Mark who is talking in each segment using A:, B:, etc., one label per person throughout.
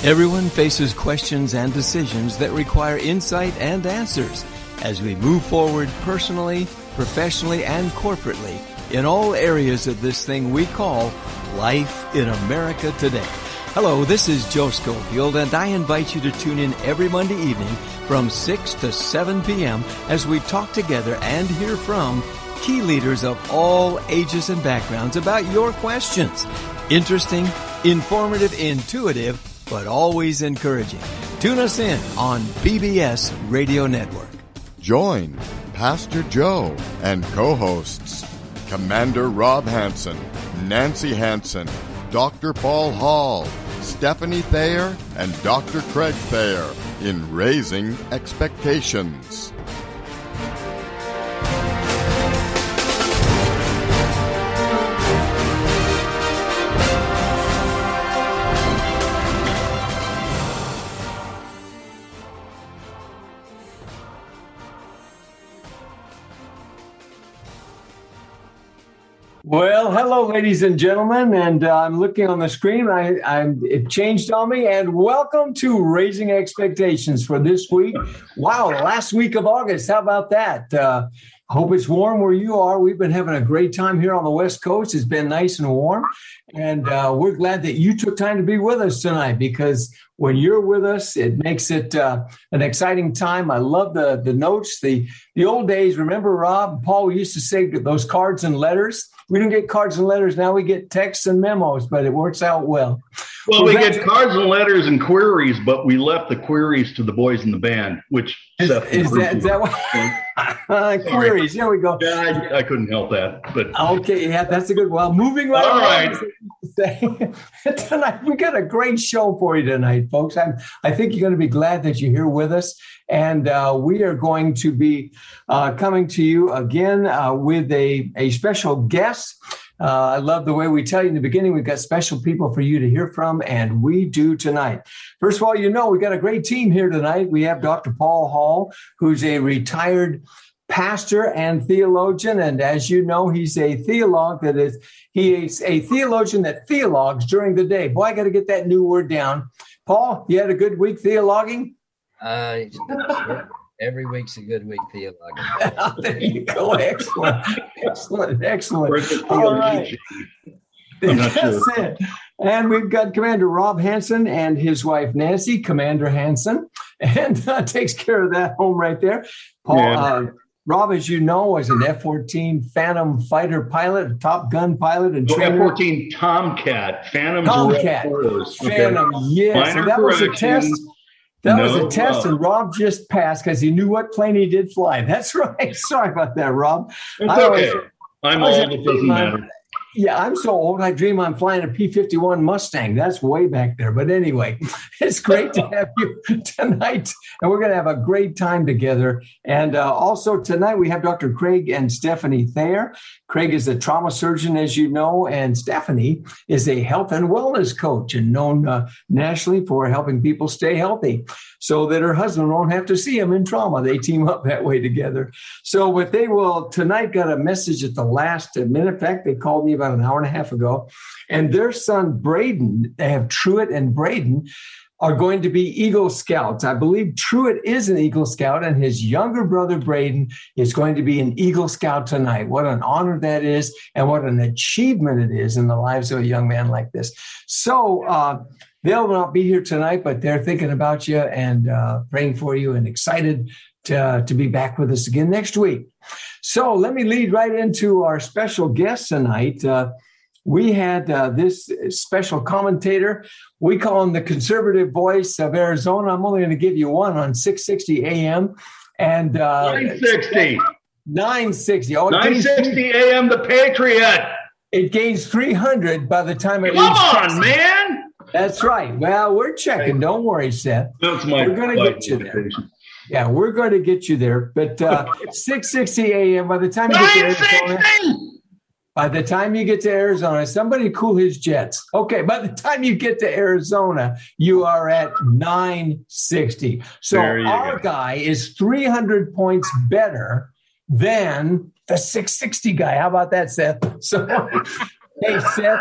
A: Everyone faces questions and decisions that require insight and answers as we move forward personally, professionally, and corporately in all areas of this thing we call life in America today. Hello, this is Joe Schofield, and I invite you to tune in every Monday evening from 6 to 7 p.m. as we talk together and hear from key leaders of all ages and backgrounds about your questions. Interesting, informative, intuitive, but always encouraging. Tune us in on BBS Radio Network.
B: Join Pastor Joe and co-hosts Commander Rob Hansen, Nancy Hansen, Dr. Paul Hall, Stephanie Thayer, and Dr. Craig Thayer in Raising Expectations.
C: Well, hello, ladies and gentlemen, and I'm looking on the screen. It changed on me, and welcome to Raising Expectations for this week. Wow, last week of August. How about that? Hope it's warm where you are. We've been having a great time here on the West Coast. It's been nice and warm, and we're glad that you took time to be with us tonight, because when you're with us, it makes it an exciting time. I love the notes, the old days. Remember, Rob, Paul, we used to say those cards and letters. We don't get cards and letters now. We get texts and memos, but it works out well.
D: Well, we get cards and letters and queries, but we left the queries to the boys in the band, which
C: is that what? Queries? There we go.
D: Yeah, I couldn't help that. But
C: okay, yeah, that's a good one. Moving right
D: all
C: right. Tonight we got a great show for you tonight, folks. I think you're going to be glad that you're here with us, and we are going to be coming to you again with a special guest. I love the way we tell you in the beginning, we've got special people for you to hear from, and we do tonight. First of all, we got a great team here tonight. We have Dr. Paul Hall, who's a retired pastor and theologian, and as you know, he's a theologue. He is a theologian that theologues during the day. Boy, I got to get that new word down. Paul, you had a good week theologuing?
E: Every week's a good week theologian.
C: There you go. Excellent. All right. That's it. And we've got Commander Rob Hansen and his wife, Nancy, Commander Hansen, and takes care of that home right there. Paul, Rob, as you know, was an F-14 Phantom fighter pilot, a Top Gun pilot, and trainer.
D: F-14 Tomcat. Phantom.
C: Phantom, yes. So that was a test. That was a test, and Rob just passed because he knew what plane he did fly. That's right. Sorry about that, Rob.
D: It's okay. I'm old. It doesn't matter.
C: Yeah, I'm so old. I dream I'm flying a P-51 Mustang. That's way back there. But anyway, it's great to have you tonight, and we're going to have a great time together. And also tonight we have Dr. Craig and Stephanie Thayer. Craig is a trauma surgeon, as you know, and Stephanie is a health and wellness coach and known nationally for helping people stay healthy so that her husband won't have to see him in trauma. They team up that way together. So what they will tonight got a message at the last minute. In fact, they called me about an hour and a half ago, and their son, Braden, they have Truett and Braden, are going to be Eagle Scouts. I believe Truett is an Eagle Scout, and his younger brother, Braden, is going to be an Eagle Scout tonight. What an honor that is, and what an achievement it is in the lives of a young man like this. So they'll not be here tonight, but they're thinking about you and praying for you and excited to be back with us again next week. So let me lead right into our special guest tonight. We had this special commentator. We call him the conservative voice of Arizona. I'm only going to give you one on 660 AM. And
D: 960.
C: 960. Oh,
D: 960 AM, the Patriot.
C: It gains 300 by the time it
D: Come
C: leaves
D: on,
C: Texas.
D: Man.
C: That's right. Well, we're checking. Don't worry, Seth. We're going to get you there. Yeah, we're going to get you there. But 6:60 a.m. by the time you get to Arizona. By the time you get to Arizona, somebody cool his jets. Okay, by the time you get to Arizona, you are at 960. So our guy is 300 points better than the 660 guy. How about that, Seth? So Hey, Seth,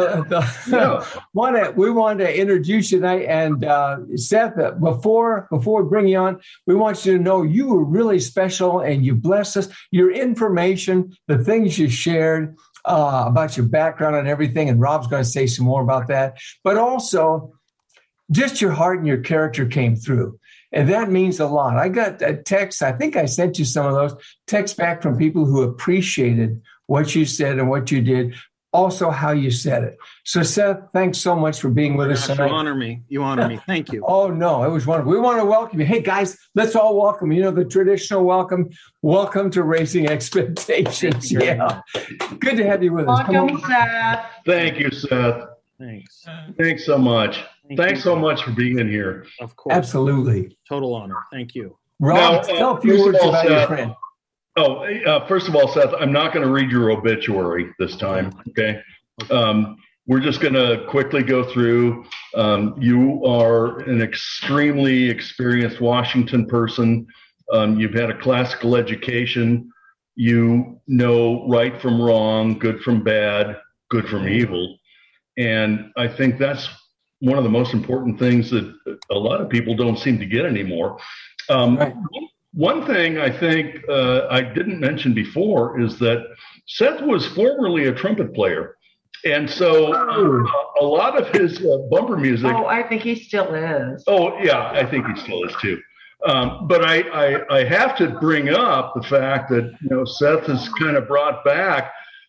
C: we wanted to introduce you tonight. And Seth, before we bring you on, we want you to know you were really special and you blessed us. Your information, the things you shared about your background and everything, and Rob's going to say some more about that, but also just your heart and your character came through. And that means a lot. I got a text, I think I sent you some of those texts back from people who appreciated what you said and what you did, also how you said it. So, Seth, thanks so much for being with us tonight.
F: You honor me. You honor me. Thank you.
C: Oh, no, it was wonderful. We want to welcome you. Hey, guys, let's all welcome. You know, the traditional welcome. Welcome to Raising Expectations. Yeah. Good to have you with us.
G: Welcome, Seth.
D: Thank you, Seth.
F: Thanks.
D: Thanks so much. Thanks so much for being here.
F: Of course.
C: Absolutely.
F: Total honor. Thank you.
C: Rob, tell a few words about your friend.
D: First of all, Seth, I'm not going to read your obituary this time, okay? We're just going to quickly go through. You are an extremely experienced Washington person. You've had a classical education. You know right from wrong, good from bad, good from evil. And I think that's one of the most important things that a lot of people don't seem to get anymore. Right. One thing I think I didn't mention before is that Seth was formerly a trumpet player. And so a lot of his bumper music.
G: Oh, I think he still is.
D: Oh, yeah, I think he still is too. But I have to bring up the fact that, Seth has kind of brought back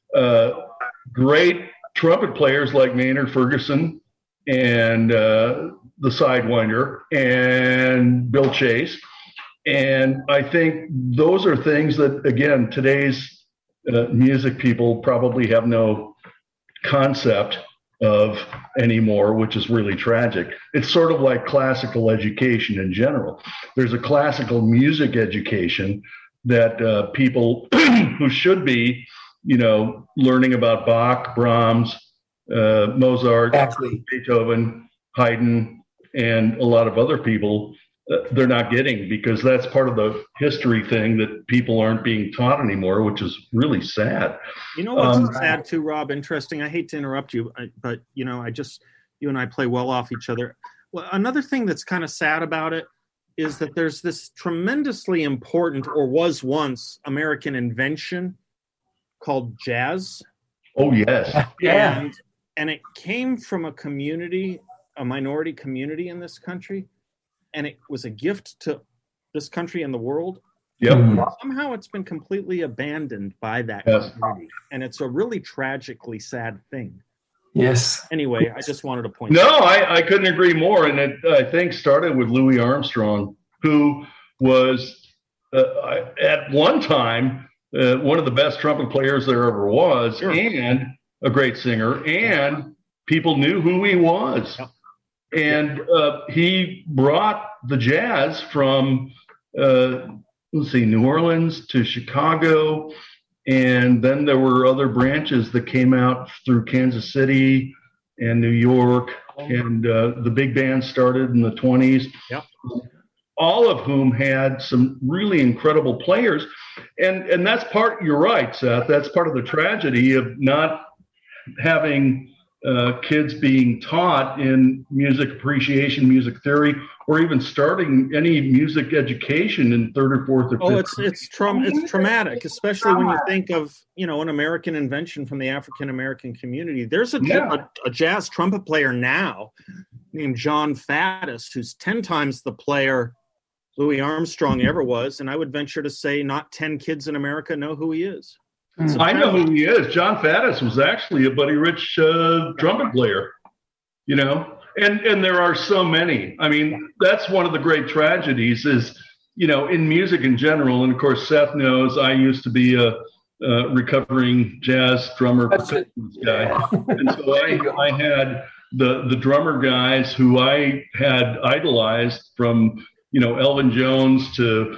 D: great trumpet players like Maynard Ferguson and the Sidewinder and Bill Chase. And I think those are things that, again, today's music people probably have no concept of anymore, which is really tragic. It's sort of like classical education in general. There's a classical music education that people who should be, learning about Bach, Brahms, Mozart, Beethoven, Haydn, and a lot of other people, they're not getting, because that's part of the history thing that people aren't being taught anymore, which is really sad.
F: You know what's sad too, Rob? Interesting. I hate to interrupt you, but you and I play well off each other. Well, another thing that's kind of sad about it is that there's this tremendously important, or was once, American invention called jazz.
D: Oh, yes.
C: Yeah.
F: And it came from a minority community in this country. And it was a gift to this country and the world.
D: Yep.
F: Somehow it's been completely abandoned by that community. And it's a really tragically sad thing.
C: Yes.
F: Anyway, I just wanted to point
D: No, I couldn't agree more. And it, I think, started with Louis Armstrong, who was, at one time, one of the best trumpet players there ever was, and a great singer, and people knew who he was. Yep. And he brought the jazz from, New Orleans to Chicago. And then there were other branches that came out through Kansas City and New York. And the big band started in the 1920s.
F: Yep.
D: All of whom had some really incredible players. And that's part, you're right, Seth, that's part of the tragedy of not having kids being taught in music appreciation, music theory, or even starting any music education in third or fourth or fifth.
F: It's traumatic, especially when you think of, an American invention from the African American community. There's a jazz trumpet player now named John Faddis, who's 10 times the player Louis Armstrong ever was, and I would venture to say not 10 kids in America know who he is.
D: I know who he is. John Faddis was actually a Buddy Rich trumpet player, and there are so many. I mean, that's one of the great tragedies is, in music in general. And of course, Seth knows I used to be a recovering jazz drummer percussionist guy. And so I had the drummer guys who I had idolized, from, Elvin Jones to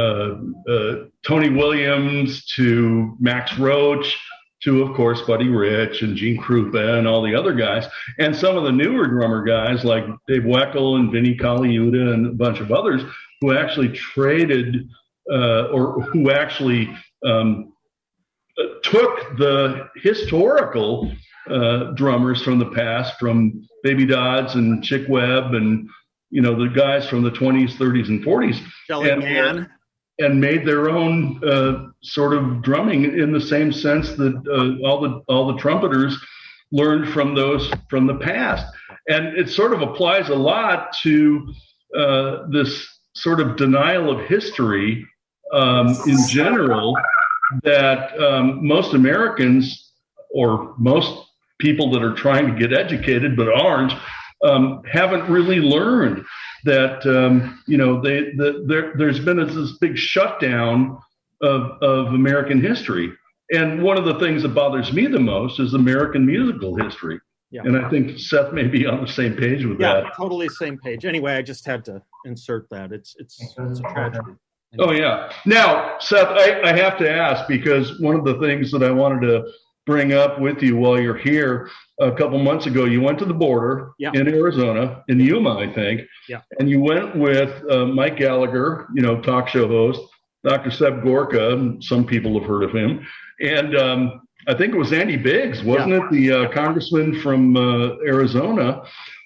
D: Tony Williams to Max Roach to, of course, Buddy Rich and Gene Krupa and all the other guys, and some of the newer drummer guys like Dave Weckl and Vinnie Colaiuta and a bunch of others who actually traded or who actually took the historical drummers from the past, from Baby Dodds and Chick Webb and, the guys from the 20s, 30s, and 40s.
F: Jelly Man.
D: And made their own sort of drumming in the same sense that all the trumpeters learned from the past. And it sort of applies a lot to this sort of denial of history in general that most Americans, or most people that are trying to get educated but aren't, haven't really learned that there's been this big shutdown of American history. And one of the things that bothers me the most is American musical history. Yeah. And I think Seth may be on the same page with that.
F: Yeah, totally same page. Anyway, I just had to insert that. It's a tragedy.
D: Oh, yeah. Now, Seth, I have to ask, because one of the things that I wanted to bring up with you while you're here, a couple months ago, you went to the border in Arizona, in Yuma, I think, and you went with Mike Gallagher, talk show host, Dr. Seb Gorka, some people have heard of him, and I think it was Andy Biggs, wasn't it, the congressman from Arizona?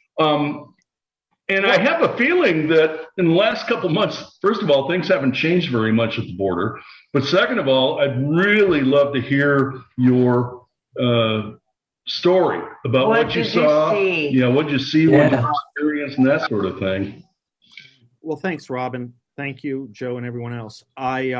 D: And I have a feeling that in the last couple months, first of all, things haven't changed very much at the border. But second of all, I'd really love to hear your story about what you saw. What you see, what you experienced, and that sort of thing.
F: Well, thanks, Robin. Thank you, Joe, and everyone else. I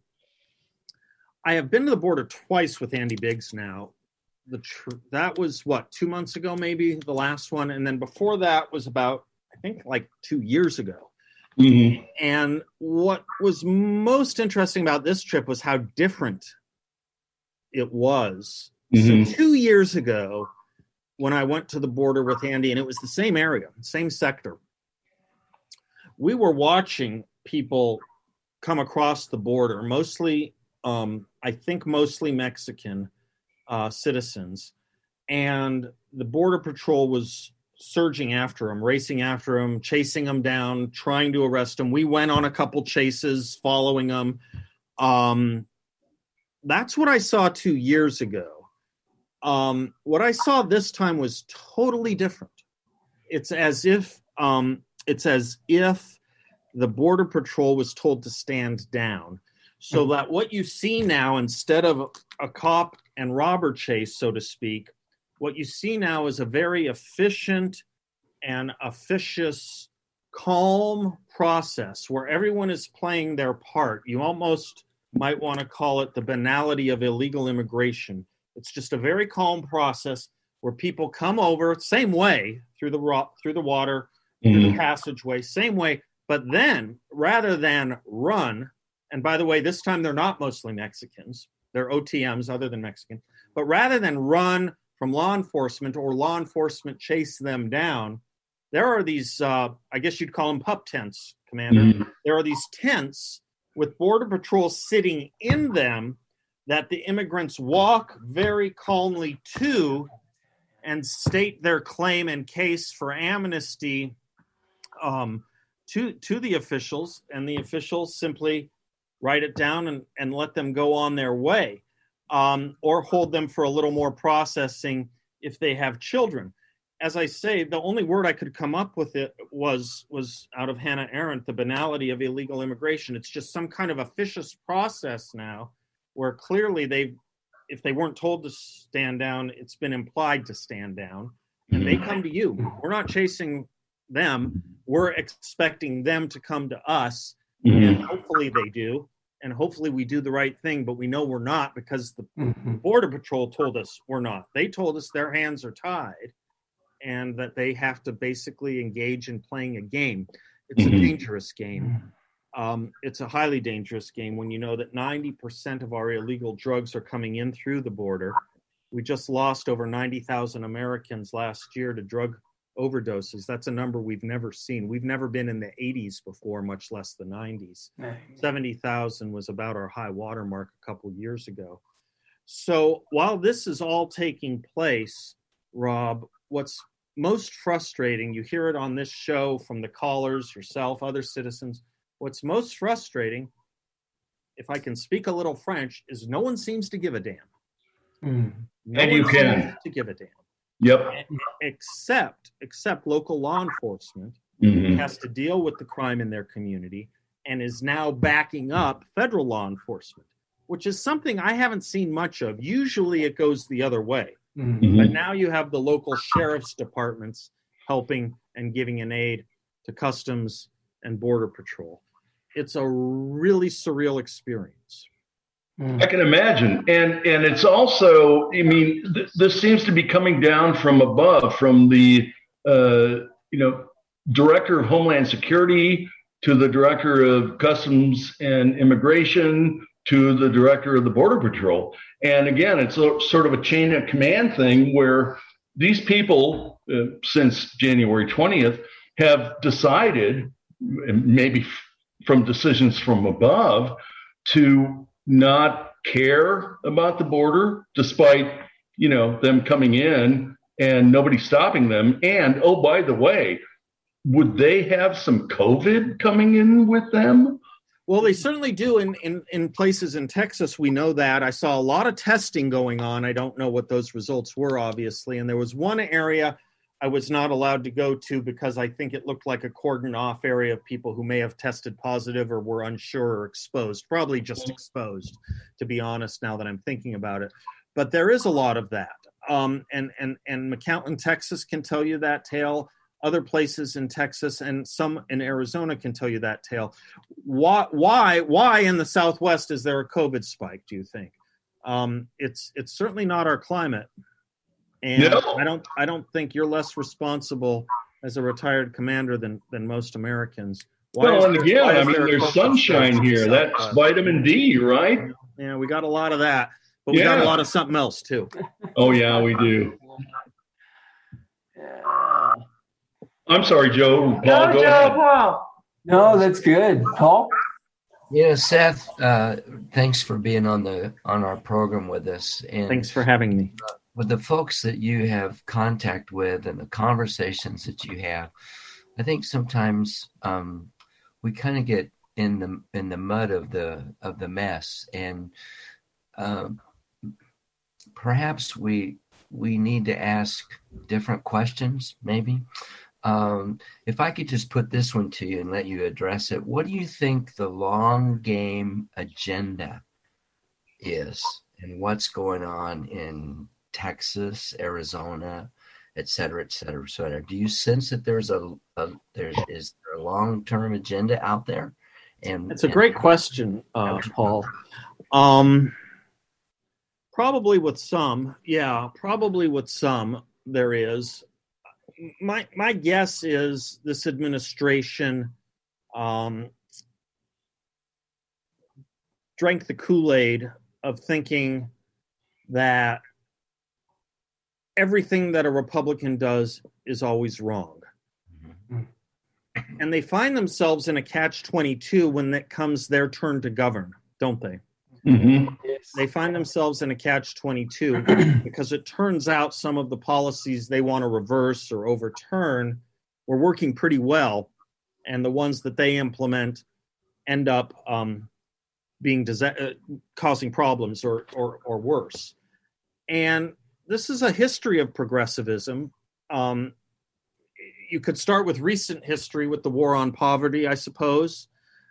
F: have been to the border twice with Andy Biggs now. That was, 2 months ago, maybe, the last one. And then before that was about, I think, like 2 years ago. Mm-hmm. And what was most interesting about this trip was how different it was. Mm-hmm. So 2 years ago, when I went to the border with Andy, and it was the same area, same sector, we were watching people come across the border, mostly, I think mostly Mexican citizens. And the Border Patrol was surging after them, racing after them, chasing them down, trying to arrest them. We went on a couple chases following them. That's what I saw 2 years ago. What I saw this time was totally different. It's as if the Border Patrol was told to stand down. So that what you see now, instead of a cop and robber chase, so to speak, what you see now is a very efficient and officious, calm process where everyone is playing their part. You almost might want to call it the banality of illegal immigration. It's just a very calm process where people come over, same way, through the water, through the passageway, same way. But then, rather than run, and by the way, this time they're not mostly Mexicans. They're OTMs other than Mexican. But rather than run from law enforcement or law enforcement chase them down, there are these, I guess you'd call them pup tents, Commander. Mm-hmm. There are these tents with Border Patrol sitting in them that the immigrants walk very calmly to and state their claim and case for amnesty to the officials, and the officials simply write it down and let them go on their way, or hold them for a little more processing if they have children. As I say, the only word I could come up with it was out of Hannah Arendt, the banality of illegal immigration. It's just some kind of officious process now where clearly if they weren't told to stand down, it's been implied to stand down, and they come to you. We're not chasing them. We're expecting them to come to us, and hopefully they do, and hopefully we do the right thing, but we know we're not because the Border Patrol told us we're not. They told us their hands are tied and that they have to basically engage in playing a game. It's a dangerous game. It's a highly dangerous game when you know that 90% of our illegal drugs are coming in through the border. We just lost over 90,000 Americans last year to drug overdoses. That's a number we've never seen. We've never been in the 80s before, much less the 90s. 70,000 was about our high water mark a couple years ago. So while this is all taking place, Rob, what's most frustrating, you hear it on this show from the callers, yourself, other citizens, what's most frustrating, if I can speak a little French, is no one seems to give a damn. No
D: And you
F: one's
D: can.
F: supposed to give a damn.
D: Yep.
F: Except local law enforcement
D: Mhm.
F: has to deal with the crime in their community and is now backing up federal law enforcement, which is something I haven't seen much of. Usually it goes the other way.
D: Mhm.
F: But now you have the local sheriff's departments helping and giving an aid to Customs and Border Patrol. It's a really surreal experience.
D: I can imagine, and it's also, I mean, this seems to be coming down from above, from the director of Homeland Security to the director of Customs and Immigration to the director of the Border Patrol. And again, it's sort of a chain of command thing where these people, since January 20th, have decided, maybe from decisions from above, to not care about the border, despite them coming in and nobody stopping them. And oh, by the way, would they have some COVID coming in with them?
F: Well, they certainly do in places in Texas. We know that. I saw a lot of testing going on. I don't know what those results were, obviously. And there was one area I was not allowed to go to because I think it looked like a cordoned off area of people who may have tested positive or were unsure or exposed, probably just exposed, to be honest, now that I'm thinking about it. But there is a lot of that. And McAllen, Texas can tell you that tale. Other places in Texas and some in Arizona can tell you that tale. Why in the Southwest is there a COVID spike, do you think? It's certainly not our climate. And no. I don't think you're less responsible as a retired commander than most Americans.
D: There's sunshine here. That's vitamin D, right?
F: Yeah, we got a lot of that. But we got a lot of something else, too.
D: Oh, yeah, we do. I'm sorry, Joe. Paul, go ahead.
G: Paul.
C: No, that's good. Paul?
E: Yeah, Seth, thanks for being on our program with us. And
F: thanks for having me.
E: With the folks that you have contact with and the conversations that you have, I think sometimes we kind of get in the mud of the mess, and perhaps we need to ask different questions, maybe. If I could just put this one to you and let you address it, what do you think the long game agenda is, and what's going on in Texas, Arizona, et cetera, et cetera, et cetera? Do you sense that is there a long-term agenda out there? And
F: it's a great question, Paul. Probably with some, there is. My guess is this administration drank the Kool-Aid of thinking that everything that a Republican does is always wrong. Mm-hmm. And they find themselves in a catch-22 when it comes their turn to govern, don't they?
D: Mm-hmm.
F: They find themselves in a catch-22 because it turns out some of the policies they want to reverse or overturn were working pretty well, and the ones that they implement end up being causing problems or worse. And this is a history of progressivism. You could start with recent history with the war on poverty, I suppose,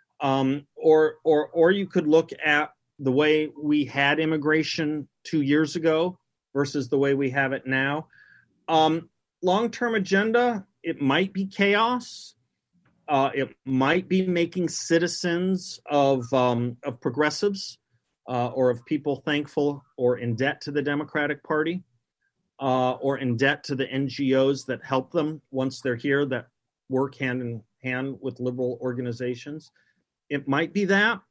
F: or you could look at the way we had immigration 2 years ago versus the way we have it now. Long-term agenda, it might be chaos. It might be making citizens of progressives or of people thankful or in debt to the Democratic Party or in debt to the NGOs that help them once they're here, that work hand in hand with liberal organizations. It might be that.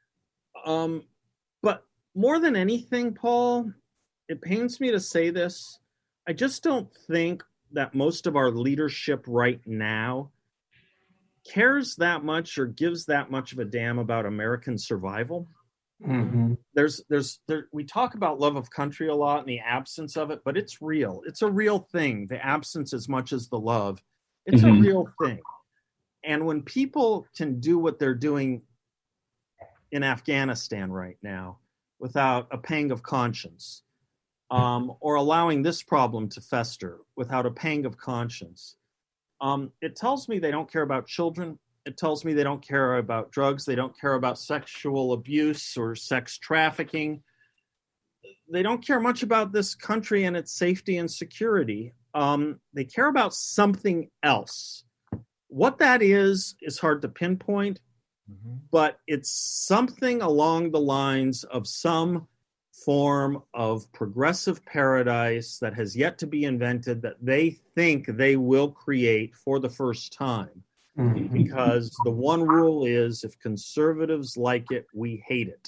F: But more than anything, Paul, it pains me to say this, I just don't think that most of our leadership right now cares that much or gives that much of a damn about American survival. Mm-hmm. We talk about love of country a lot and the absence of it, but it's real. It's a real thing. The absence as much as the love. It's a real thing. And when people can do what they're doing in Afghanistan right now without a pang of conscience, or allowing this problem to fester without a pang of conscience. It tells me they don't care about children. It tells me they don't care about drugs. They don't care about sexual abuse or sex trafficking. They don't care much about this country and its safety and security. They care about something else. What that is hard to pinpoint, but it's something along the lines of some form of progressive paradise that has yet to be invented that they think they will create for the first time. Because the one rule is if conservatives like it, we hate it.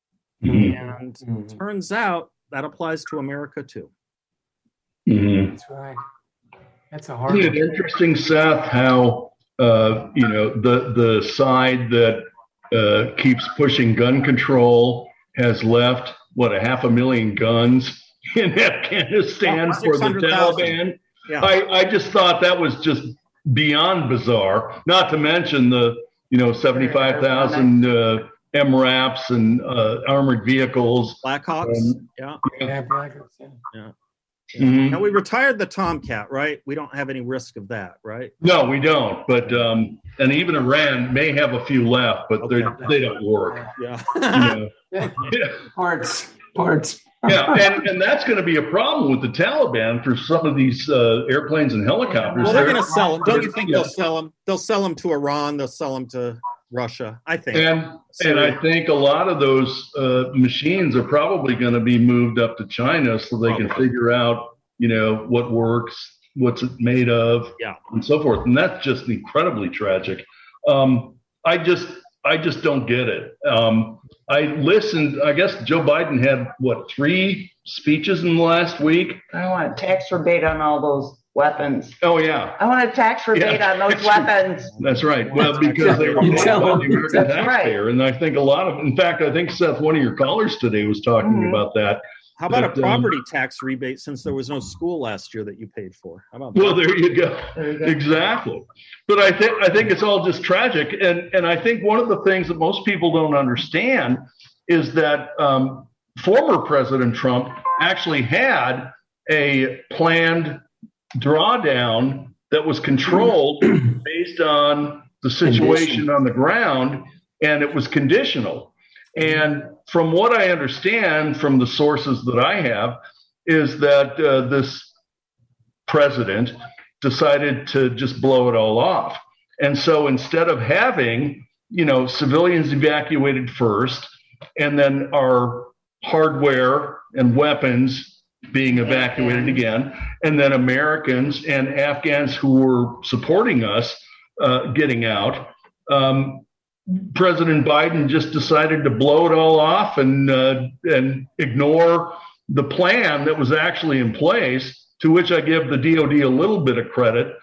F: And it turns out that applies to America too.
C: That's right. That's a hard.
D: Isn't it interesting, Seth, how the side that keeps pushing gun control has left 500,000 guns in Afghanistan for the Taliban?
F: Yeah.
D: I just thought that was just beyond bizarre. Not to mention the 75,000 MRAPs and armored vehicles.
F: Blackhawks.
C: Blackhawks.
F: Yeah.
D: Mm-hmm.
F: Now we retired the Tomcat, right? We don't have any risk of that, right?
D: No, we don't. But and even Iran may have a few left, but they don't work.
F: Yeah.
C: Parts.
D: Yeah, and that's going to be a problem with the Taliban for some of these airplanes and helicopters.
F: Well, they're going to sell them. Don't you think they'll sell them? They'll sell them to Iran. They'll sell them to Russia, I think.
D: And I think a lot of those machines are probably going to be moved up to China so they can figure out, what works, what's it made of, and so forth. And that's just incredibly tragic. I just don't get it. I listened. I guess Joe Biden had 3 speeches in the last week.
G: I want a tax rebate on all those weapons.
D: Oh yeah,
G: I want a tax rebate on those weapons.
D: That's right. Well, because they were paid by the American taxpayer, and I think in fact, I think Seth, one of your callers today was talking about that.
F: How about a property tax rebate since there was no school last year that you paid for? How about that?
D: Well, there you go. Exactly. But I think it's all just tragic. And I think one of the things that most people don't understand is that former President Trump actually had a planned drawdown that was controlled based on the situation on the ground, and it was conditional. And from what I understand from the sources that I have is that this president decided to just blow it all off. And so instead of having, civilians evacuated first and then our hardware and weapons being evacuated again, and then Americans and Afghans who were supporting us getting out, President Biden just decided to blow it all off and ignore the plan that was actually in place, to which I give the DOD a little bit of credit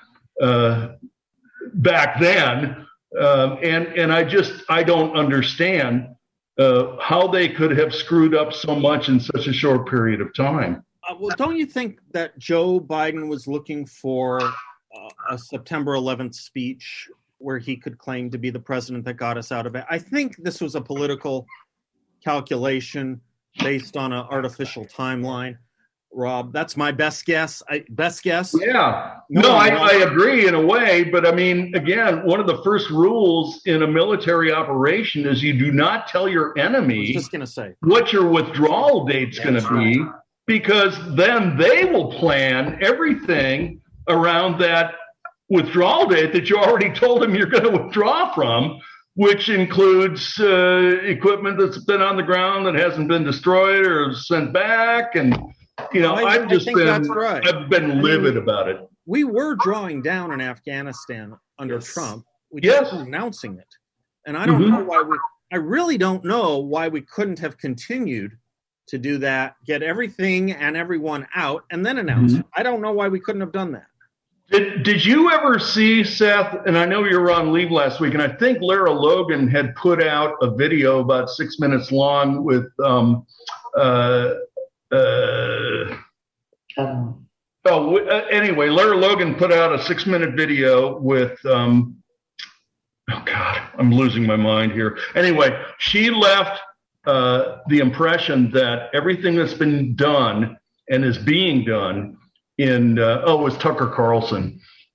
D: back then. And I don't understand how they could have screwed up so much in such a short period of time.
F: Well, don't you think that Joe Biden was looking for a September 11th speech where he could claim to be the president that got us out of it? I think this was a political calculation based on an artificial timeline. Rob, that's my best guess.
D: Yeah. No, I agree in a way. But I mean, again, one of the first rules in a military operation is you do not tell your enemy what your withdrawal date's going to be, because then they will plan everything around that withdrawal date that you already told them you're going to withdraw from, which includes equipment that's been on the ground that hasn't been destroyed or sent back. And, I've been livid about it.
F: We were drawing down in Afghanistan under Trump. We just were announcing it. And I don't know why I really don't know why we couldn't have continued to do that, get everything and everyone out, and then announce it. I don't know why we couldn't have done that.
D: Did you ever see, Seth, and I know you were on leave last week, and I think Lara Logan had put out a video about 6 minutes long with anyway, Lara Logan put out a 6-minute video with oh God, I'm losing my mind here. Anyway, she left the impression that everything that's been done and is being done in it was Tucker Carlson,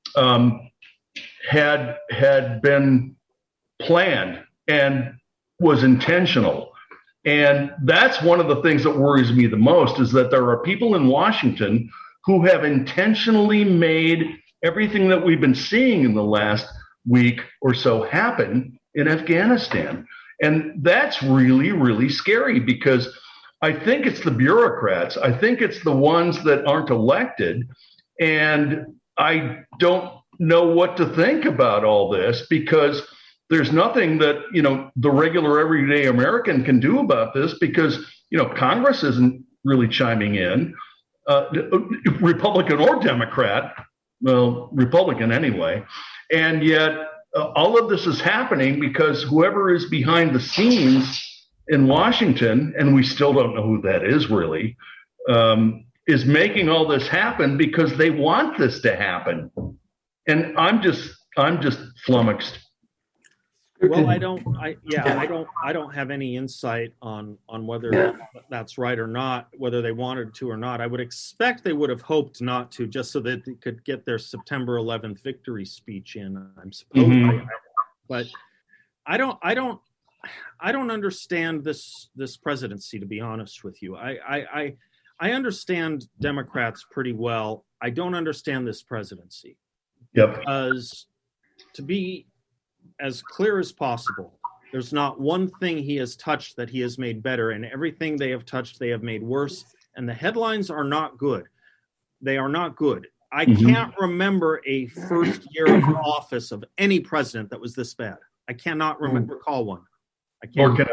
D: had been planned and was intentional. And that's one of the things that worries me the most, is that there are people in Washington who have intentionally made everything that we've been seeing in the last week or so happen in Afghanistan. And that's really, really scary, because I think it's the bureaucrats. I think it's the ones that aren't elected. And I don't know what to think about all this, because there's nothing that, the regular everyday American can do about this, because, Congress isn't really chiming in, Republican or Democrat, well, Republican anyway. And yet all of this is happening because whoever is behind the scenes in Washington, and we still don't know who that is really, is making all this happen because they want this to happen. And I'm just flummoxed.
F: Well, I don't have any insight on whether that's right or not, whether they wanted to or not. I would expect they would have hoped not to, just so that they could get their September 11th victory speech in, I'm supposed. Mm-hmm. But I don't understand this presidency, to be honest with you. I understand Democrats pretty well. I don't understand this presidency.
D: Yep.
F: Because, to be as clear as possible, there's not one thing he has touched that he has made better, and everything they have touched they have made worse, and the headlines are not good. They are not good. I can't remember a first year of office of any president that was this bad. I cannot recall one.
D: Or can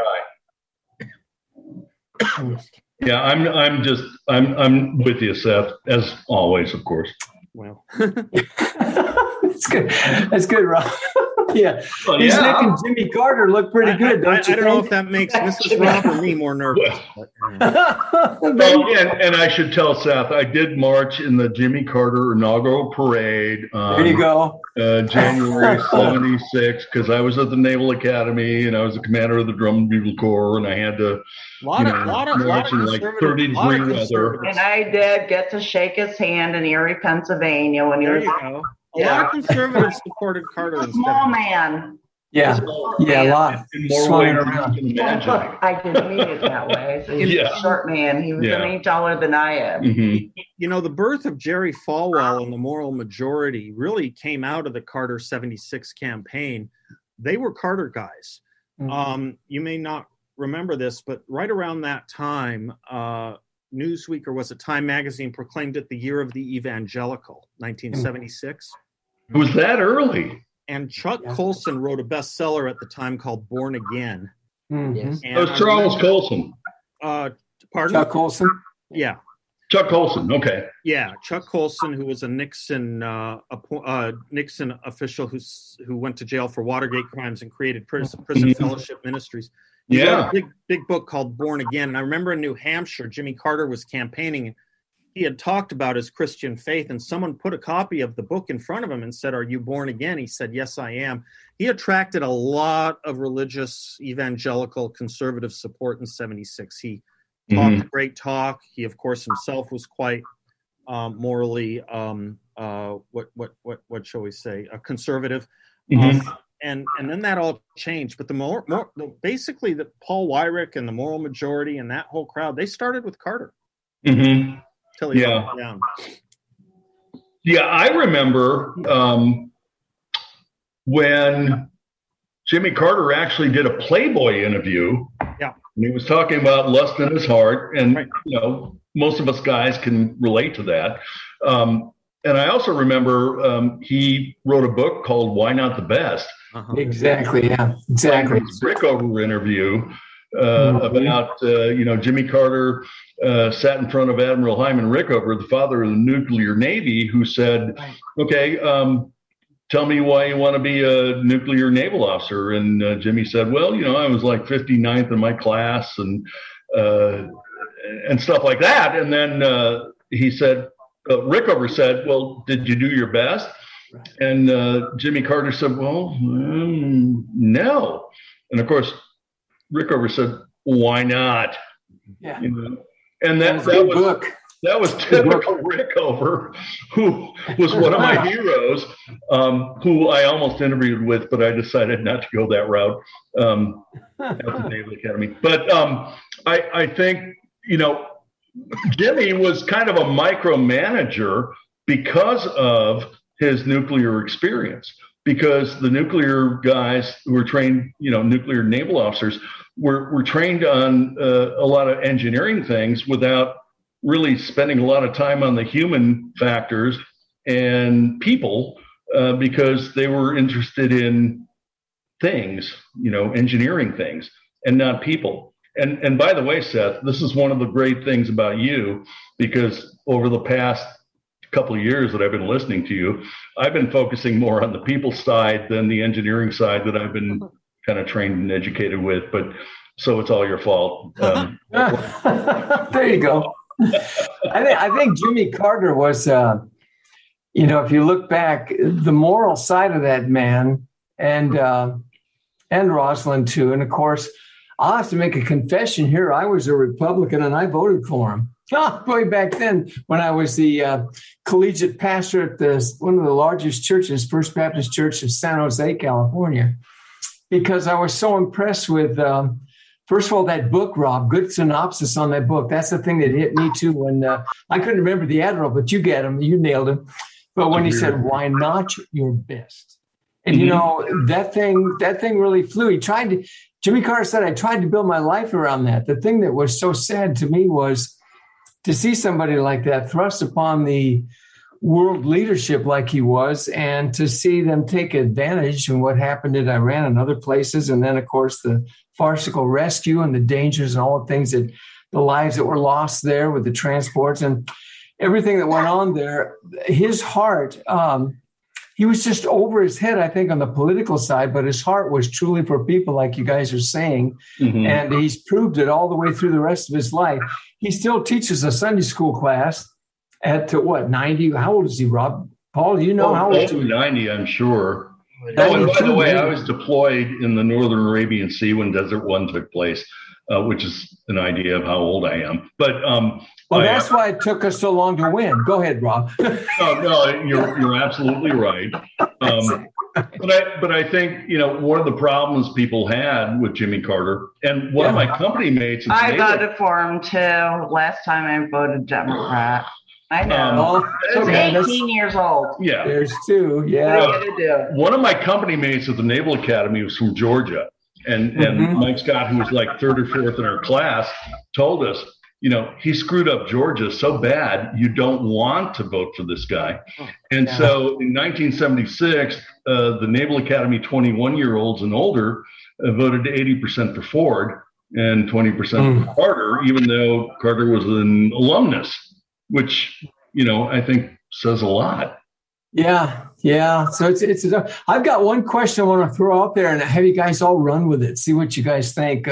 D: I? Yeah, I'm with you, Seth, as always, of course.
F: Well,
C: that's good. That's good, Rob. Yeah, well, he's making Jimmy Carter look pretty good.
F: I don't know if that makes Mrs. Rob or me more nervous. But,
D: and I should tell Seth, I did march in the Jimmy Carter inaugural parade.
C: There you go.
D: January '76, because I was at the Naval Academy and I was the commander of the Drum and Bugle Corps, and I had to march in like 30-degree weather.
G: And I did get to shake his hand in Erie, Pennsylvania when he was.
F: A lot of conservatives supported Carter.
G: A small man.
C: Yeah, a lot.
G: Swung around. I didn't mean it that way. So he's a short man. He was an inch taller than I am.
F: Mm-hmm. The birth of Jerry Falwell and the Moral Majority really came out of the Carter 76 campaign. They were Carter guys. Mm-hmm. You may not remember this, but right around that time, Newsweek, or was it Time Magazine, proclaimed it the year of the evangelical, 1976.
D: It was that early.
F: And Chuck Colson wrote a bestseller at the time called Born Again.
C: Mm-hmm.
E: Yes.
D: It was Charles Colson.
F: Pardon?
C: Chuck Colson?
F: Yeah.
D: Chuck Colson, okay.
F: Yeah, Chuck Colson, who was a Nixon official who went to jail for Watergate crimes and created prison fellowship ministries. He wrote a big book called Born Again. And I remember in New Hampshire, Jimmy Carter was campaigning. He had talked about his Christian faith, and someone put a copy of the book in front of him and said, "Are you born again?" He said, "Yes, I am." He attracted a lot of religious, evangelical, conservative support in '76. He talked a great talk. He, of course, himself was quite morally, what shall we say, a conservative. And then that all changed. But basically, the Paul Weyrich and the Moral Majority and that whole crowd, they started with Carter.
D: Mm-hmm.
F: Till he went down.
D: Yeah, I remember when Jimmy Carter actually did a Playboy interview.
F: Yeah.
D: And he was talking about lust in his heart. And, most of us guys can relate to that. And I also remember he wrote a book called Why Not the Best?
C: Uh-huh. Exactly. Yeah, exactly.
D: Rickover interview about, Jimmy Carter sat in front of Admiral Hyman Rickover, the father of the nuclear navy, who said, okay, tell me why you want to be a nuclear naval officer. And Jimmy said, well, I was like 59th in my class and stuff like that. And then he said, Rickover said, well, did you do your best? And Jimmy Carter said, well, no. And of course, Rickover said, why not?
C: Yeah.
D: And that was
C: book.
D: That was typical Rickover, who was one of my heroes, who I almost interviewed with, but I decided not to go that route at the Naval Academy. But I think, Jimmy was kind of a micromanager because of his nuclear experience, because the nuclear guys who were trained, nuclear naval officers were trained on a lot of engineering things without really spending a lot of time on the human factors and people, because they were interested in things, engineering things, and not people. And by the way, Seth, this is one of the great things about you, because over the past couple of years that I've been listening to you, I've been focusing more on the people side than the engineering side that I've been kind of trained and educated with. But so it's all your fault.
C: There you go. I think Jimmy Carter was, if you look back, the moral side of that man, and Rosalind too. And of course, I'll have to make a confession here. I was a Republican and I voted for him. Way back then, when I was the collegiate pastor at one of the largest churches, First Baptist Church of San Jose, California, because I was so impressed with, first of all, that book, Rob, good synopsis on that book. That's the thing that hit me too. When I couldn't remember the admiral, but you get him, you nailed him. But when he said, "Why not your best?" And that thing really flew. Jimmy Carter said, "I tried to build my life around that." The thing that was so sad to me was to see somebody like that thrust upon the world leadership like he was, and to see them take advantage of what happened in Iran and other places. And then, of course, the farcical rescue and the dangers and all the things the lives that were lost there with the transports and everything that went on there. His heart, he was just over his head, I think, on the political side, but his heart was truly for people, like you guys are saying. Mm-hmm. And he's proved it all the way through the rest of his life. He still teaches a Sunday school class at 90? How old is he, Rob? Paul, do you know how old is he?
D: 90, I'm sure. Oh, and by the way, I was deployed in the Northern Arabian Sea when Desert One took place, which is an idea of how old I am. But
C: that's why it took us so long to win. Go ahead, Rob.
D: No, you're absolutely right. But I think one of the problems people had with Jimmy Carter, and one of my company mates.
G: I voted for him too. Last time I voted Democrat. I know. I was 18 years old.
D: Yeah.
C: There's two. Yeah.
G: What are you gonna do?
D: One of my company mates at the Naval Academy was from Georgia. And Mike Scott, who was like third or fourth in our class, told us, he screwed up Georgia so bad, you don't want to vote for this guy. And so in 1976, the Naval Academy 21-year-olds and older voted 80% for Ford and 20% for Carter, even though Carter was an alumnus, which, I think says a lot.
C: Yeah. So it's I've got one question I want to throw out there and have you guys all run with it. See what you guys think.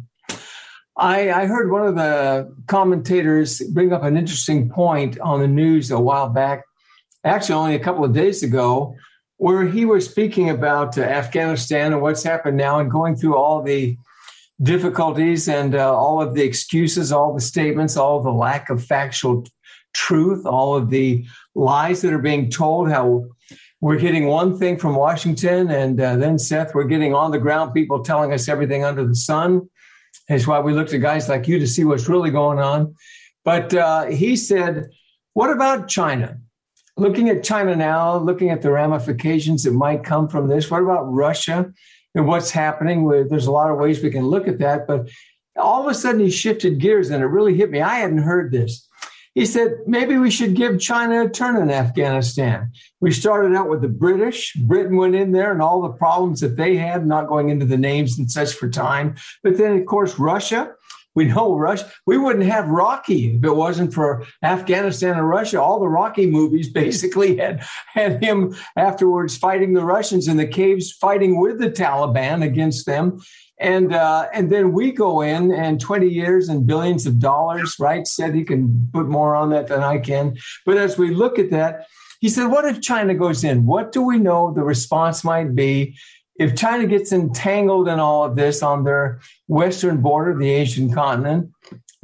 C: I heard one of the commentators bring up an interesting point on the news a while back, actually only a couple of days ago, where he was speaking about Afghanistan and what's happened now and going through all the difficulties and all of the excuses, all the statements, all the lack of factual truth, all of the lies that are being told, how we're getting one thing from Washington and then, Seth, we're getting on the ground people telling us everything under the sun. That's why we look to guys like you to see what's really going on. But he said, what about China? Looking at China now, looking at the ramifications that might come from this, what about Russia and what's happening? There's a lot of ways we can look at that. But all of a sudden he shifted gears and it really hit me. I hadn't heard this. He said, maybe we should give China a turn in Afghanistan. We started out with the British. Britain went in there and all the problems that they had, not going into the names and such for time. But then, of course, Russia. We know Russia. We wouldn't have Rocky if it wasn't for Afghanistan and Russia. All the Rocky movies basically had him afterwards fighting the Russians in the caves, fighting with the Taliban against them. And then we go in and 20 years and billions of dollars, right? Said he can put more on that than I can. But as we look at that, he said, what if China goes in? What do we know the response might be if China gets entangled in all of this on their western border, the Asian continent?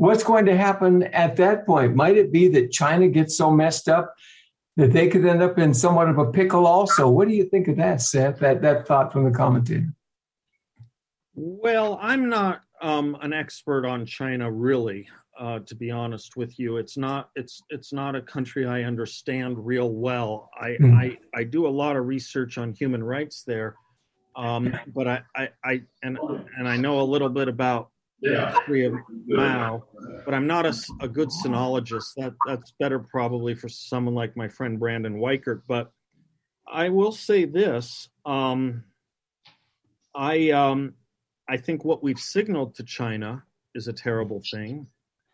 C: what's going to happen at that point? Might it be that China gets so messed up that they could end up in somewhat of a pickle also? What do you think of that, Seth, that thought from the commentator?
F: Well, I'm not an expert on China, really, to be honest with you. It's not a country I understand real well. I do a lot of research on human rights there, but I know a little bit about the history of Mao, but I'm not a good sinologist. That's better probably for someone like my friend Brandon Weichert. But I will say this: I think what we've signaled to China is a terrible thing.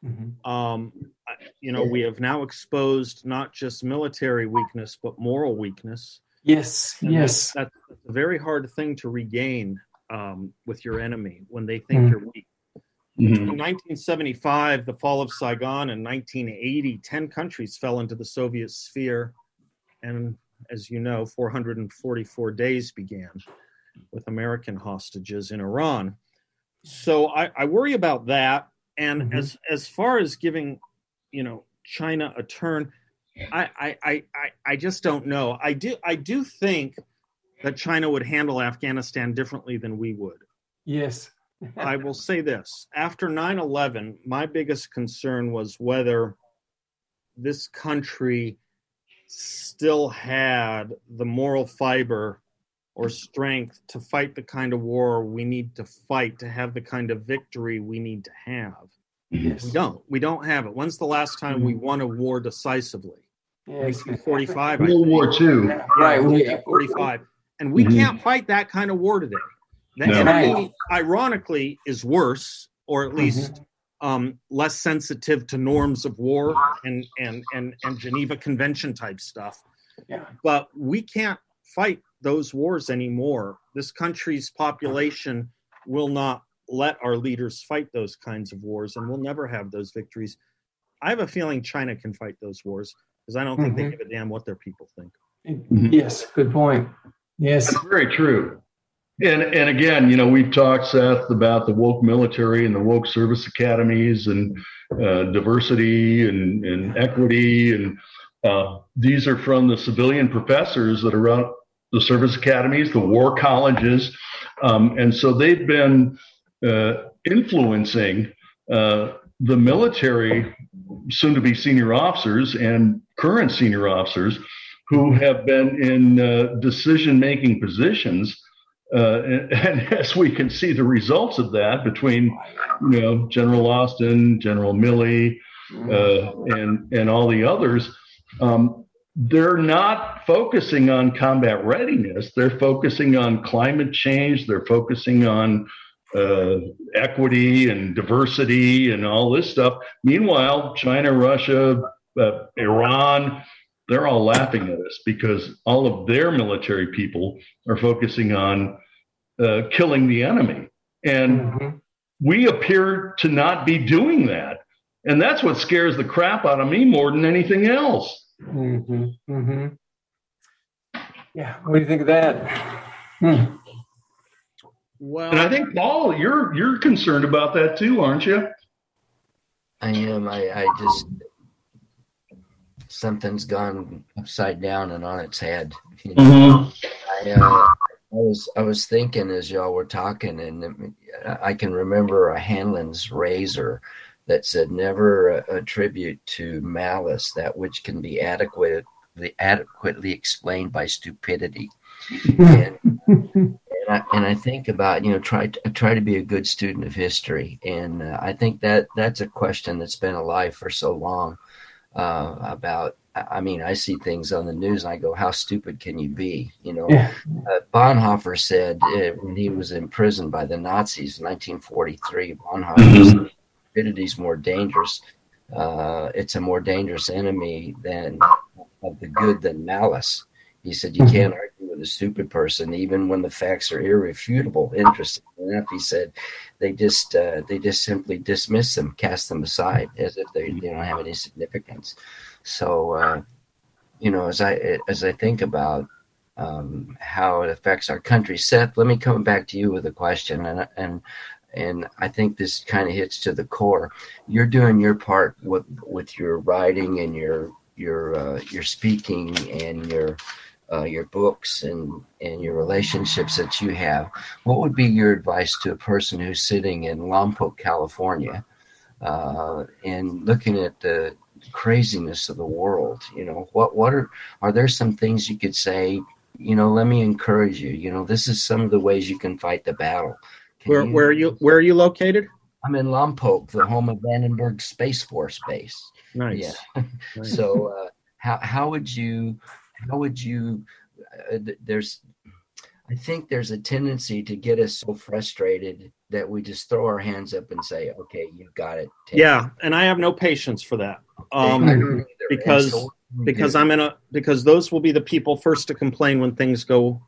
F: Mm-hmm. We have now exposed not just military weakness, but moral weakness.
C: Yes, and yes.
F: That's a very hard thing to regain with your enemy when they think you're weak. Mm-hmm. In 1975, the fall of Saigon, in 1980, 10 countries fell into the Soviet sphere. And as you know, 444 days began with American hostages in Iran. So I worry about that. And as far as giving, China a turn, I just don't know. I do think that China would handle Afghanistan differently than we would.
C: Yes.
F: I will say this. After 9/11, my biggest concern was whether this country still had the moral fiber or strength to fight the kind of war we need to fight to have the kind of victory we need to have.
C: Yes.
F: We don't have it. When's the last time we won a war decisively?
C: Yes.
F: 1945.
D: World War II.
C: Right.
F: 1945. And we can't fight that kind of war today. The enemy, ironically, is worse, or at least less sensitive to norms of war and Geneva Convention type stuff.
C: Yeah.
F: But we can't fight those wars anymore. This country's population will not let our leaders fight those kinds of wars, and we'll never have those victories. I have a feeling China can fight those wars because I don't think they give a damn what their people think.
C: Yes, good point. Yes.
D: That's very true. And again, we've talked, Seth, about the woke military and the woke service academies and diversity and equity. And these are from the civilian professors that are out the service academies, the war colleges. And so they've been influencing the military, soon to be senior officers and current senior officers who have been in decision-making positions. And as we can see the results of that between, General Austin, General Milley, and all the others, they're not focusing on combat readiness. They're focusing on climate change. They're focusing on equity and diversity and all this stuff. Meanwhile, China, Russia, Iran, they're all laughing at us because all of their military people are focusing on killing the enemy. And we appear to not be doing that. And that's what scares the crap out of me more than anything else.
C: Yeah, what do you think of that?
F: Well,
D: and I think, Paul, you're concerned about that too, aren't you?
E: I am. I just, something's gone upside down and on its head. I was thinking as y'all were talking, and I can remember a Hanlon's razor that said, "Never attribute to malice that which can be adequately explained by stupidity." And I think about, try to be a good student of history, and I think that's a question that's been alive for so long. I see things on the news and I go, how stupid can you be? Bonhoeffer said when he was imprisoned by the Nazis in 1943, Bonhoeffer said, stupidity is more dangerous. It's a more dangerous enemy of the good than malice. He said, you can't argue with a stupid person, even when the facts are irrefutable. Interesting enough, he said, they just simply dismiss them, cast them aside as if they don't have any significance. So, as I think about how it affects our country, Seth, let me come back to you with a question, and I think this kind of hits to the core. You're doing your part with your writing and your speaking and your books and your relationships that you have. What would be your advice to a person who's sitting in Lompoc, California, and looking at the craziness of the world? What are there some things you could say? Let me encourage you. This is some of the ways you can fight the battle. Where
F: are you located?
E: I'm in Lompoc, the home of Vandenberg Space Force Base.
F: Nice.
E: Yeah.
F: Nice.
E: So how would you I think there's a tendency to get us so frustrated that we just throw our hands up and say, okay, you got it.
F: Yeah. And I have no patience for that. Because those will be the people first to complain when things go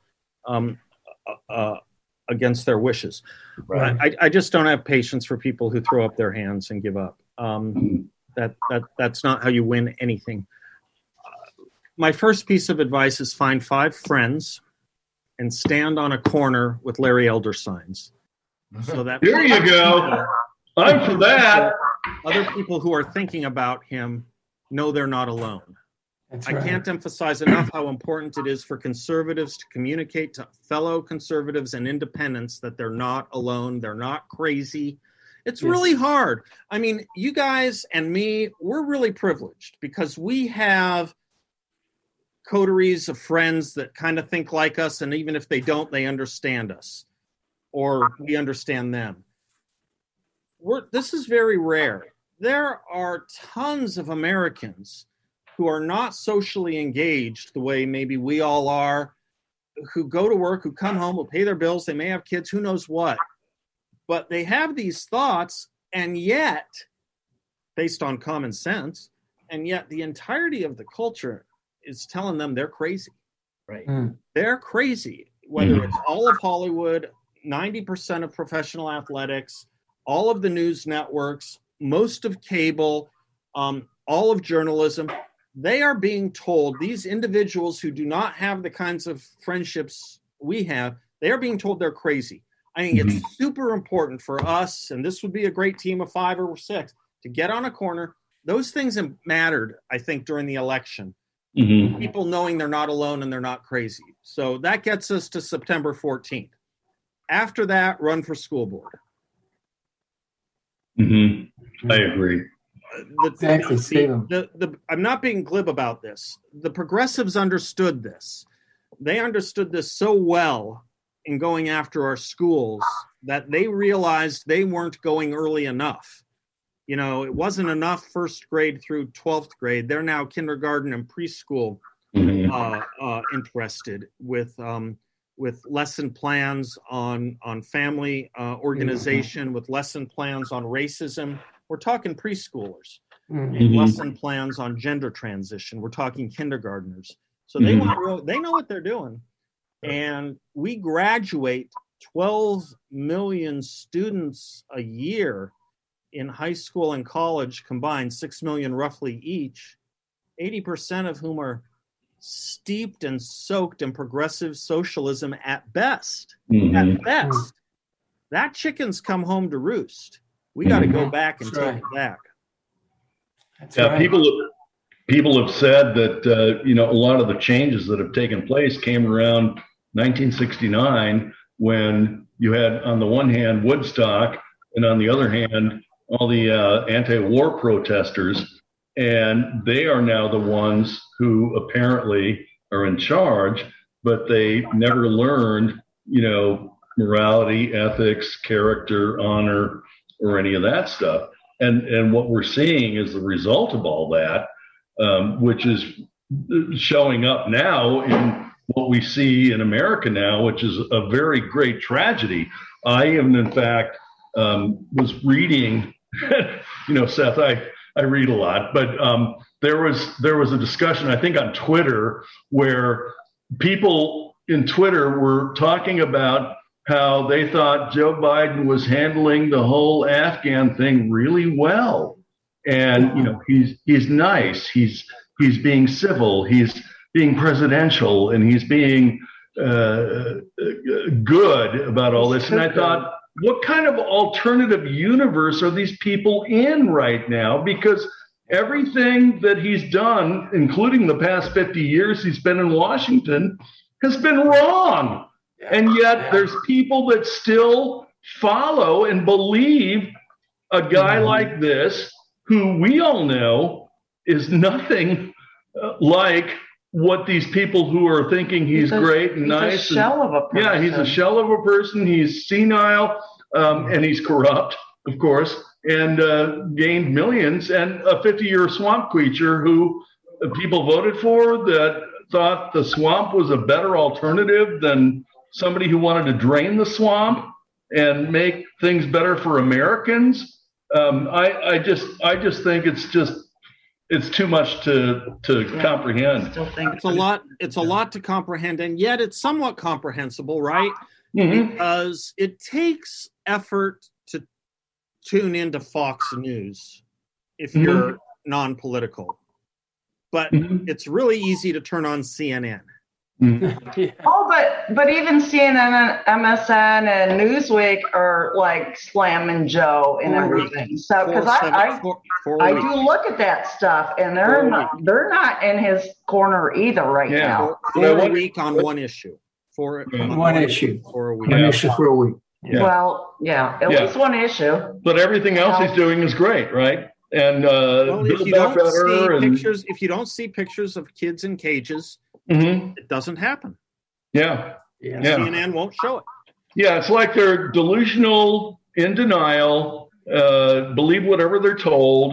F: against their wishes.
E: Right.
F: I just don't have patience for people who throw up their hands and give up. That's not how you win anything. My first piece of advice is find 5 friends and stand on a corner with Larry Elder signs. So that
D: there you go. I'm for that.
F: Other people who are thinking about him know they're not alone.
C: That's
F: I
C: right.
F: can't emphasize enough how important it is for conservatives to communicate to fellow conservatives and independents that they're not alone, they're not crazy. It's really hard. I mean, you guys and me, we're really privileged because we have coteries of friends that kind of think like us, and even if they don't, they understand us, or we understand them. This is very rare. There are tons of Americans who are not socially engaged the way maybe we all are, who go to work, who come home, who pay their bills, they may have kids, who knows what. But they have these thoughts, and yet, based on common sense, and yet the entirety of the culture is telling them they're crazy.
E: Right.
F: They're crazy, whether it's all of Hollywood, 90% of professional athletics, all of the news networks, most of cable, all of journalism. They are being told, these individuals who do not have the kinds of friendships we have, they are being told they're crazy. I think it's super important for us, and this would be a great team of 5 or 6, to get on a corner. Those things have mattered, I think, during the election. People knowing they're not alone and they're not crazy. So that gets us to September 14th. After that, run for school board.
D: I agree.
F: I'm not being glib about this. The progressives understood this. They understood this so well in going after our schools that they realized they weren't going early enough. It wasn't enough first grade through 12th grade. They're now kindergarten and preschool interested with lesson plans on family organization, with lesson plans on racism. We're talking preschoolers. Lesson plans on gender transition. We're talking kindergartners. So they know what they're doing. And we graduate 12 million students a year in high school and college combined, 6 million roughly each, 80% of whom are steeped and soaked in progressive socialism at best. At best. That chicken's come home to roost. We got to go back and take it back.
D: People have said that a lot of the changes that have taken place came around 1969, when you had on the one hand Woodstock, and on the other hand all the anti-war protesters, and they are now the ones who apparently are in charge, but they never learned, morality, ethics, character, honor, or any of that stuff. And what we're seeing is the result of all that, which is showing up now in what we see in America now, which is a very great tragedy. I am, in fact, was reading, Seth, I read a lot, but there was a discussion, I think on Twitter, where people in Twitter were talking about how they thought Joe Biden was handling the whole Afghan thing really well. And, he's nice. He's being civil. He's being presidential, and he's being good about all this. And I thought, what kind of alternative universe are these people in right now? Because everything that he's done, including the past 50 years he's been in Washington, has been wrong. And yet there's people that still follow and believe a guy like this, who we all know is nothing like what these people who are thinking he's great and nice.
G: He's a shell of a person.
D: Yeah, he's a shell of a person. He's senile, and he's corrupt, of course, and gained millions. And a 50-year swamp creature who people voted for that thought the swamp was a better alternative than somebody who wanted to drain the swamp and make things better for Americans. I just think it's too much to comprehend.
F: It's a lot to comprehend, and yet it's somewhat comprehensible, right?
D: Mm-hmm.
F: Because it takes effort to tune into Fox News if you're non-political. But it's really easy to turn on CNN.
G: Oh, but even CNN and MSN and Newsweek are like slamming Joe and everything. So because I do look at that stuff, and they're not in his corner either right now.
F: For a week on one issue. For
C: a week.
F: One
C: issue for a week.
G: Yeah. Well, at least one issue.
D: But everything else he's doing is great, right? And
F: if you don't see pictures of kids in cages, it doesn't happen.
D: Yeah.
F: CNN won't show it.
D: Yeah, it's like they're delusional, in denial, believe whatever they're told,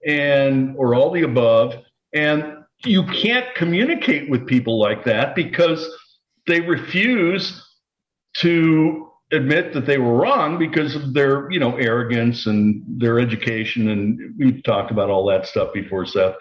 D: or all the above. And you can't communicate with people like that because they refuse to admit that they were wrong because of their, arrogance and their education. And we've talked about all that stuff before, Seth.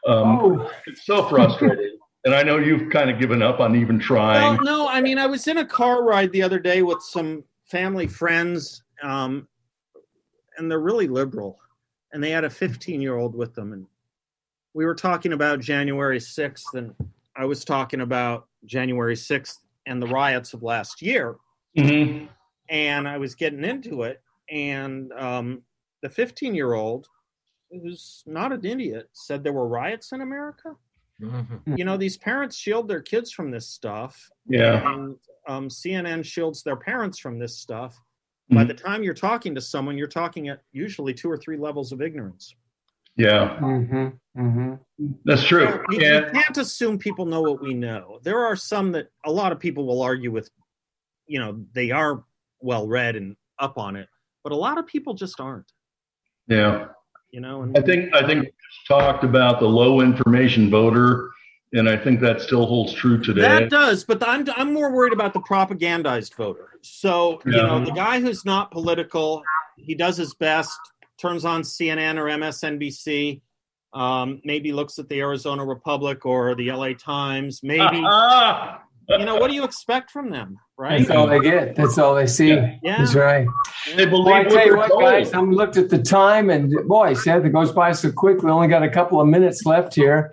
D: It's so frustrating. And I know you've kind of given up on even trying.
F: Well, no, I mean, I was in a car ride the other day with some family friends, and they're really liberal. And they had a 15-year-old with them. And we were talking about January 6th, and I was talking about January 6th and the riots of last year.
D: Mm-hmm.
F: And I was getting into it. And the 15-year-old, who's not an idiot, said there were riots in America.
E: Mm-hmm.
F: These parents shield their kids from this stuff.
D: Yeah.
F: And CNN shields their parents from this stuff. Mm-hmm. By the time you're talking to someone, you're talking at usually 2 or 3 levels of ignorance.
D: Yeah.
C: Mm-hmm. Mm-hmm.
D: That's true.
F: You can't assume people know what we know. There are some that a lot of people will argue with, they are well read and up on it, but a lot of people just aren't.
D: Yeah.
F: And
D: I think we talked about the low information voter, and I think that still holds true today.
F: That does, but I'm more worried about the propagandized voter. So, the guy who's not political, he does his best, turns on CNN or MSNBC, maybe looks at the Arizona Republic or the LA Times, maybe. What do you expect from them, right?
C: That's all they get. That's all they see.
F: Yeah.
C: That's right.
D: They believe
C: I tell you what,
D: told.
C: guys, I looked at the time, and boy, Seth, it goes by so quick. We only got a couple of minutes left here.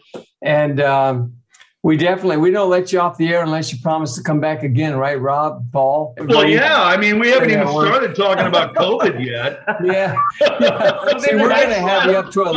C: And we don't let you off the air unless you promise to come back again, right, Rob, Paul?
D: Well, yeah. I mean, we haven't even started talking about COVID yet.
C: Yeah. See, we're going to have you up to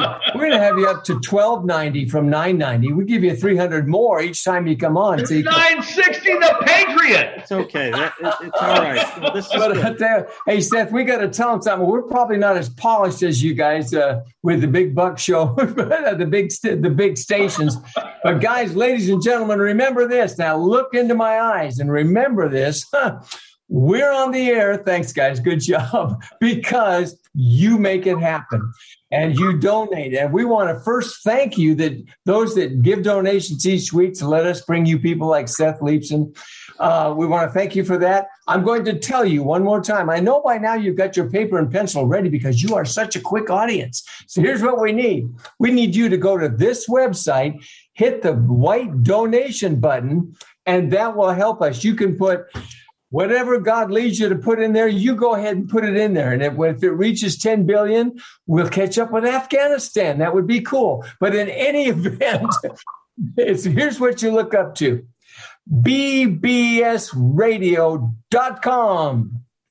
C: $12.90 from $9.90. We give you $300 more each time you come on.
D: It's $9.60 the Patriot.
F: It's okay. It's all right. This is
C: hey, Seth, we got to tell them something. We're probably not as polished as you guys with the Big Buck Show, the big stations. But guys, ladies and gentlemen, remember this. Now look into my eyes and remember this. We're on the air. Thanks, guys. Good job. Because you make it happen and you donate. And we want to first thank you that those that give donations each week to let us bring you people like Seth Leibsohn. We want to thank you for that. I'm going to tell you one more time. I know by now you've got your paper and pencil ready because you are such a quick audience. So here's what we need. We need you to go to this website, hit the white donation button, and that will help us. You can put whatever God leads you to put in there, you go ahead and put it in there. And if it reaches 10 billion, we'll catch up with Afghanistan. That would be cool. But in any event, here's what you look up to. bbsradio.com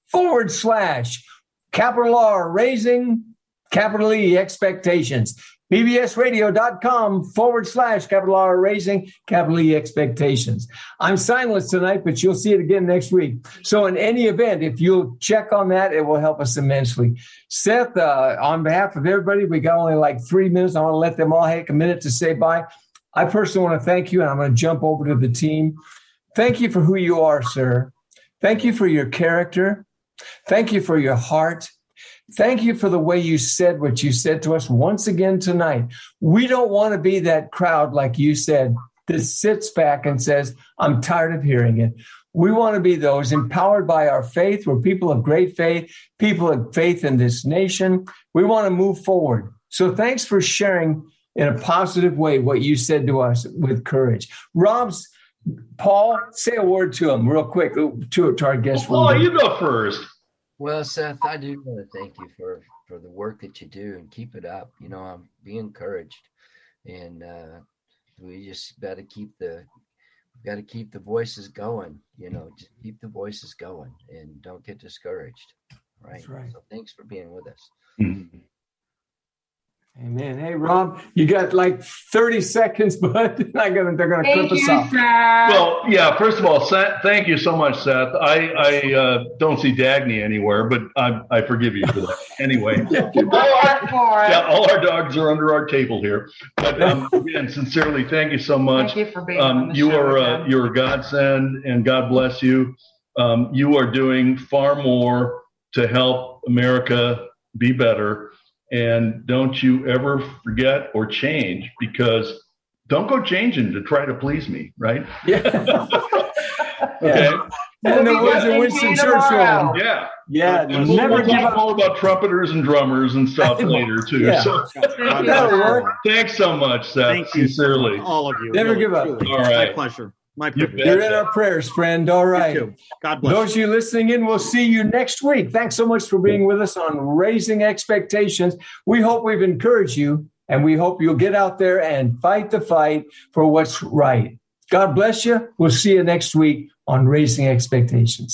C: capital R, raising, capital E, expectations. bbsradio.com capital R, raising, capital E, expectations. I'm signless tonight, but you'll see it again next week. So in any event, if you'll check on that, it will help us immensely. Seth, on behalf of everybody, we got only like 3 minutes. I want to let them all take a minute to say bye. I personally want to thank you, and I'm going to jump over to the team. Thank you for who you are, sir. Thank you for your character. Thank you for your heart. Thank you for the way you said what you said to us once again tonight. We don't want to be that crowd, like you said, that sits back and says, I'm tired of hearing it. We want to be those empowered by our faith. We're people of great faith, people of faith in this nation. We want to move forward. So thanks for sharing in a positive way what you said to us with courage. Paul, say a word to him real quick, to our guest.
D: Paul, you go first.
E: Well, Seth, I do want to thank you for the work that you do, and keep it up. Be encouraged, and we just got to keep the voices going. Just keep the voices going, and don't get discouraged. Right.
C: That's right.
E: So thanks for being with us.
D: Mm-hmm.
C: Amen. Hey, Rob, you got like 30 seconds, but they're going to clip us off.
D: Well, yeah, first of all, Seth, thank you so much, Seth. I don't see Dagny anywhere, but I forgive you for that. Anyway. All our dogs are under our table here. But again, sincerely, thank you so much.
G: Thank you for being on the show.
D: You're a godsend, and God bless you. You are doing far more to help America be better. And don't you ever forget or change, because don't go changing to try to please me, right?
C: Yeah.
D: Okay.
C: And there was a Winston Churchill.
D: Yeah.
C: Yeah.
D: We'll talk more about trumpeters and drummers and stuff later, too.
C: Yeah.
D: So, thanks so much, Seth.
F: Thank you,
D: sincerely.
F: all of you.
C: Never give up.
F: Truly.
D: All right.
F: My pleasure. My privilege.
C: You're in our prayers, friend. All right.
F: You too. God bless.
C: Those of you listening in, we'll see you next week. Thanks so much for being with us on Raising Expectations. We hope we've encouraged you, and we hope you'll get out there and fight the fight for what's right. God bless you. We'll see you next week on Raising Expectations.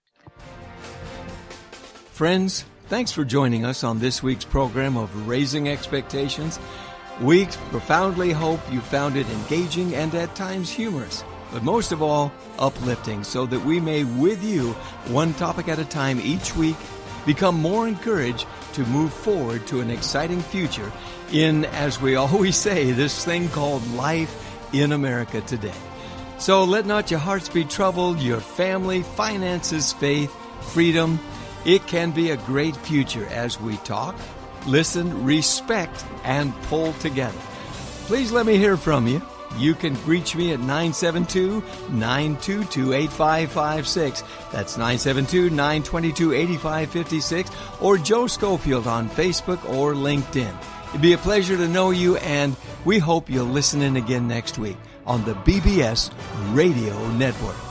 A: Friends, thanks for joining us on this week's program of Raising Expectations. We profoundly hope you found it engaging and at times humorous, but most of all, uplifting, so that we may, with you, one topic at a time each week, become more encouraged to move forward to an exciting future in, as we always say, this thing called life in America today. So let not your hearts be troubled, your family, finances, faith, freedom. It can be a great future as we talk, listen, respect, and pull together. Please let me hear from you. You can reach me at 972-922-8556. That's 972-922-8556. Or Joe Schofield on Facebook or LinkedIn. It'd be a pleasure to know you, and we hope you'll listen in again next week on the BBS Radio Network.